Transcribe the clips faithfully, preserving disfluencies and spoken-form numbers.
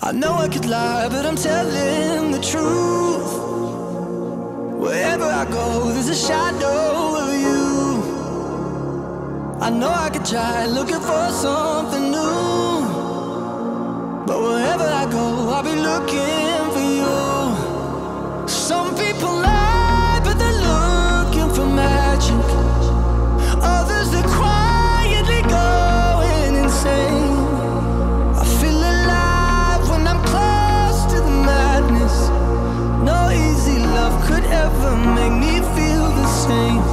I know I could lie, but I'm telling the truth. Wherever I go, there's a shadow of you. I know I could try looking for something new, but wherever I go, I'll be looking for you. Some people lie, but they're looking for magic. Others, they're quietly going insane. I feel alive when I'm close to the madness. No easy love could ever make me feel the same.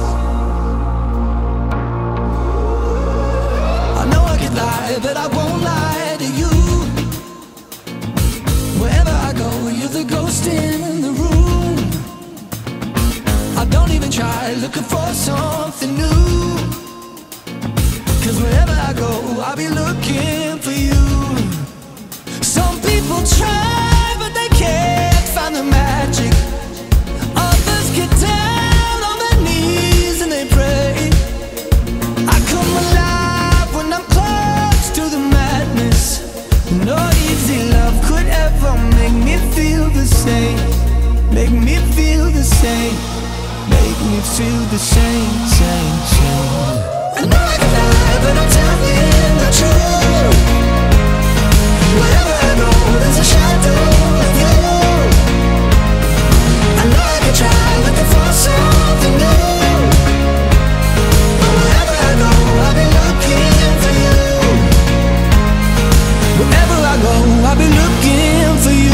I know I could lie, but I won't lie to you. Wherever I go, you're the ghost in the room. I don't even try looking for something new, 'cause wherever I go, I'll be looking for you. Some people try, but they can't find the magic. Others get down on their knees and they pray. I come alive when I'm close to the madness. No easy love could ever make me feel the same. Make me feel the same. Make me feel the same, same, same. I know I can lie, but I'm telling the truth. Wherever I go, there's a shadow of you. I know I can try looking for something new, but wherever I go, I'll be looking for you. Wherever I go, I'll be looking for you.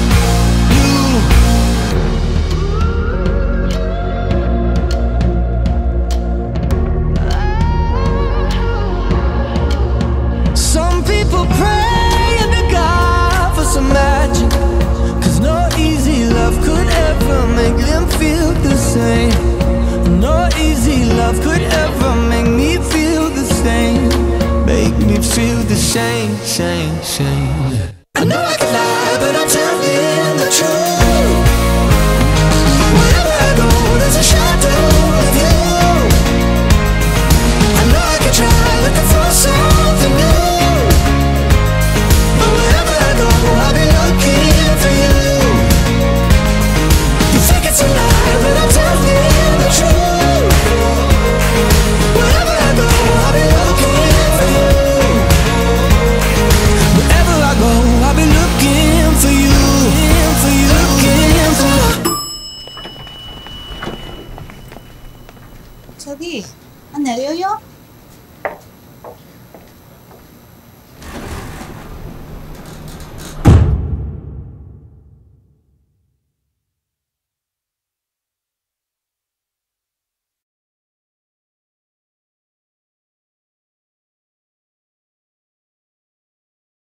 People praying to God for some magic, 'cause no easy love could ever make them feel the same. No easy love could ever make me feel the same. Make me feel the same, same, same. I know I can lie, but I'm telling the truth. Wherever I go, there's a shadow of you. I know I can try looking for something new, I'll be looking for you. You think it's a lie, but I'm telling the truth. Wherever I go, I'll be looking for you. Wherever I go, I'll be looking for you. For you, looking for you. 저기, 안 내려요?